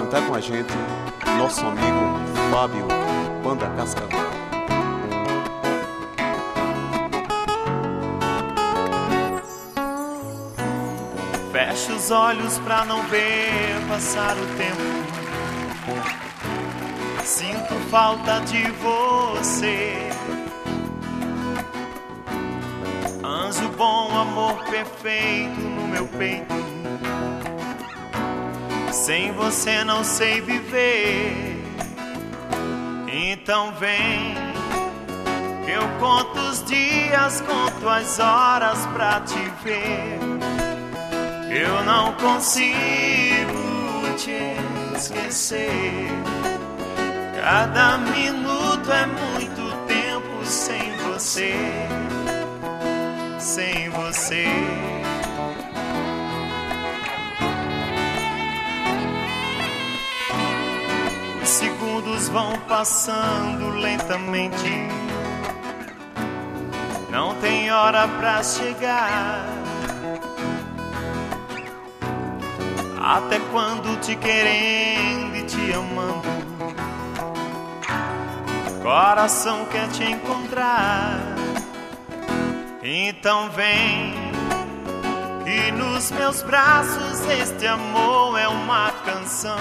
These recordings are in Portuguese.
cantar com a gente nosso amigo Fábio, Banda Cascavel. Fecho os olhos pra não ver passar o tempo. Sinto falta de você. Anjo bom, amor perfeito no meu peito. Sem você não sei viver. Então vem, eu conto os dias, conto as horas pra te ver. Eu não consigo te esquecer. Cada minuto é muito tempo sem você. Sem você. Os segundos vão passando lentamente. Não tem hora pra chegar. Até quando te querendo e te amando, coração quer te encontrar. Então vem, e nos meus braços este amor é uma canção.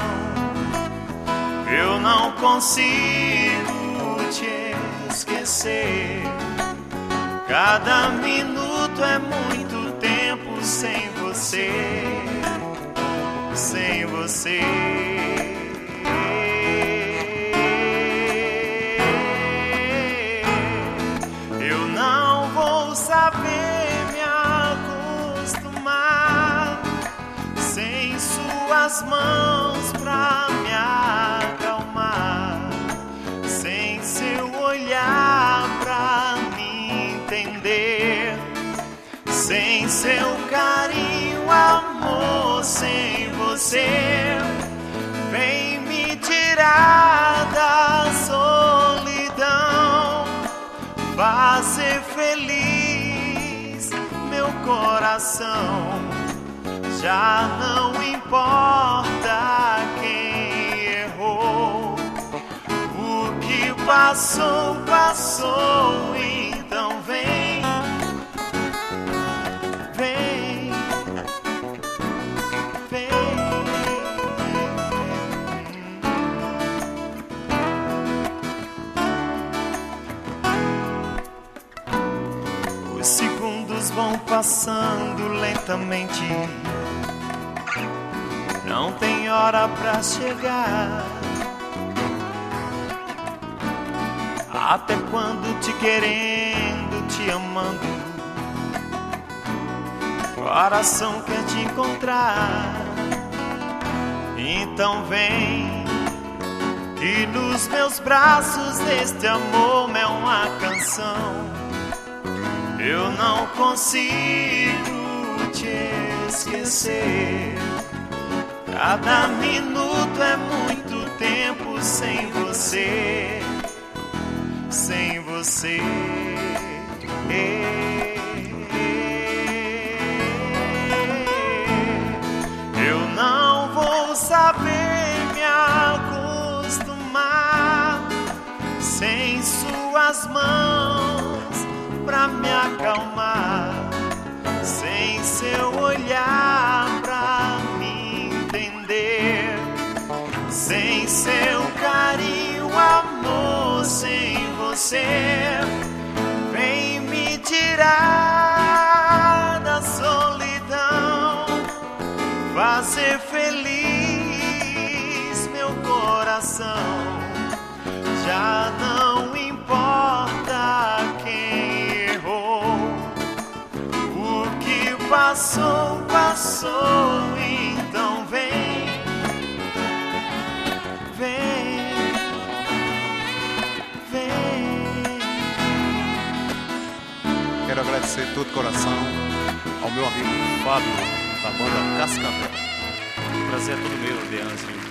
Eu não consigo te esquecer. Cada minuto é muito tempo sem você. Sem você. Eu não vou saber me acostumar sem suas mãos pra me acalmar, sem seu olhar pra me entender, sem seu carinho, amor, sem você. Vem me tirar da solidão, fazer feliz meu coração. Já não importa quem errou, o que passou, passou. Então vem, vem, vem. Os segundos vão passando lentamente. Não tem hora pra chegar. Até quando te querendo, te amando, coração quer te encontrar. Então vem, que nos meus braços este amor é uma canção. Eu não consigo te esquecer. Cada minuto é muito tempo sem você. Sem você. Eu não vou saber me acostumar sem suas mãos pra me acalmar, sem seu olhar pra me entender, sem seu carinho, amor, sem você. Vem me tirar da solidão, fazer feliz meu coração. Já não importa quem errou, o que passou, passou. Então vem, vem, vem. Quero agradecer de todo coração ao meu amigo Fábio, da Banda Cascavel. O prazer é todo meu, Deanzinho.